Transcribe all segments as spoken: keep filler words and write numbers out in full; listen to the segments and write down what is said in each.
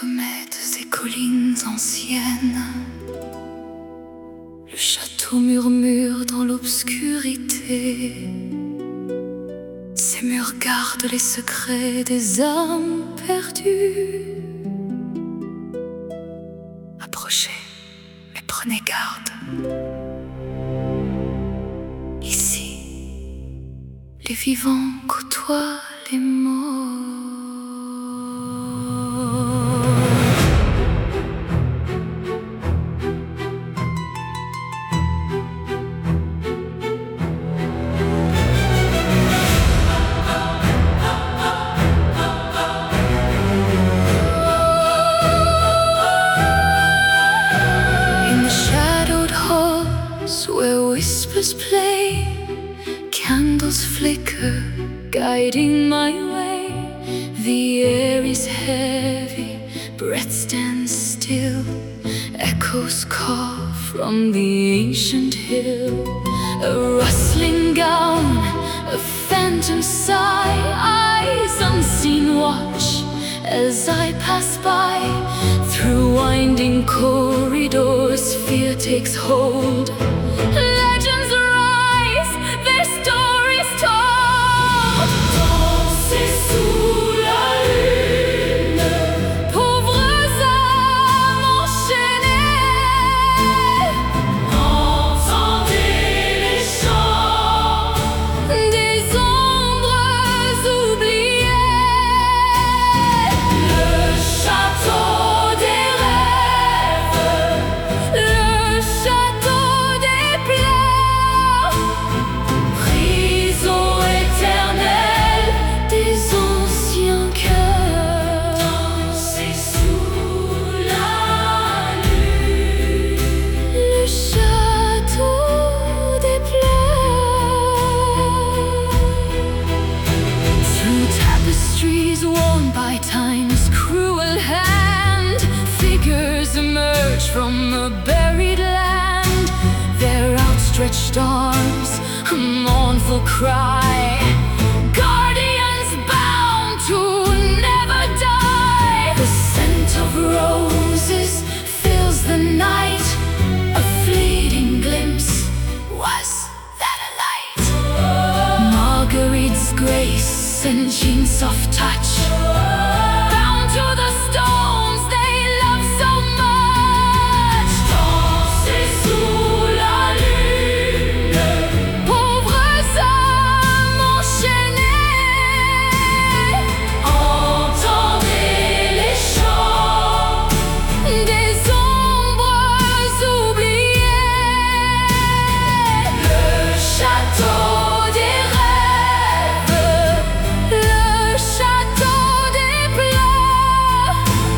sommets de ces collines anciennes, le château murmure dans l'obscurité. Ces murs gardent les secrets des âmes perdues. Approchez, mais prenez garde. Ici, les vivants côtoient les morts. Where whispers play, candles flicker, guiding my way. The air is heavy, breath stands still, echoes call from the ancient hill. A rustling gown, a phantom sigh, eyes unseen watch as I pass by. Through winding corridors, fear takes hold. Legends rise, their stories told. Dansez sous la lune, pauvres âmes enchaînées. Entendez les chants des ombres oubliées. Le château des rêves, le château des pleurs, prison éternelle des anciens cœurs. Dansez sous la lune, le château des pleurs. Through tapestries worn by time's cruel hand, figures emerge from a buried land. Their outstretched arms, a mournful cry, guardians bound to never die. The scent of roses fills the night. A fleeting glimpse, was that a light? Marguerite's grace and Jean's soft touch, bound to the stones they love so much. Dansez sous la lune, pauvres âmes enchaînées. Entendez les chants des ombres oubliées. Le château des rêves, le château des pleurs,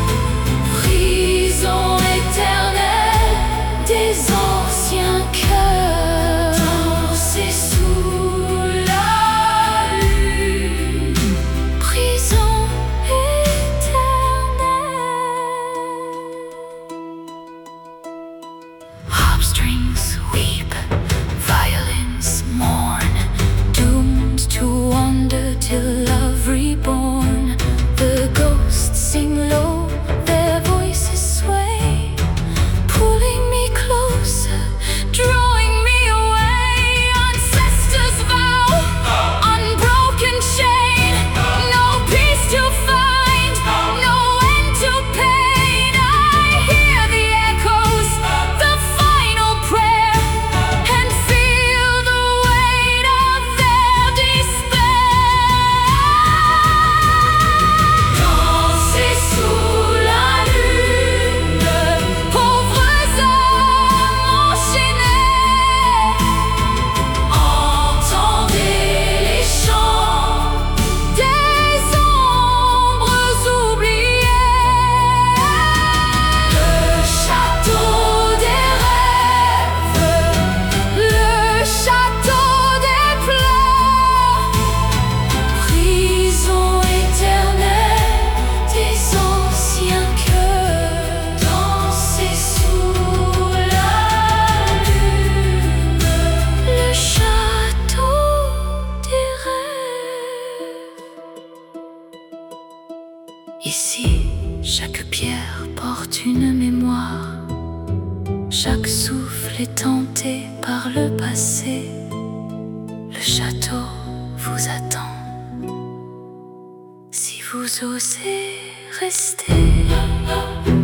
prison éternelle des anciens cœurs. Dansez sous la lune, prison éternelle. Harpstrings weep, violins mourn, doomed to wander till love reborn. The ghosts sing low, their voices sway, pulling me closer, drawing me away. Ancestors vow, unbroken chain, no peace to find, no end to pain. I hear the echoes, the final prayer, and feel the weight of their despair. Dansez sous la lune, pauvres âmes enchaînées. Entendez les chants des ombres oubliées. Le château des rêves, le château des pleurs, prison éternelle des anciens cœurs. Dansez sous la lune, le château des rêves. Ici, Chaque pierre porte une mémoire, chaque souffle est tenté par le passé. Le château vous attend, si vous osez rester.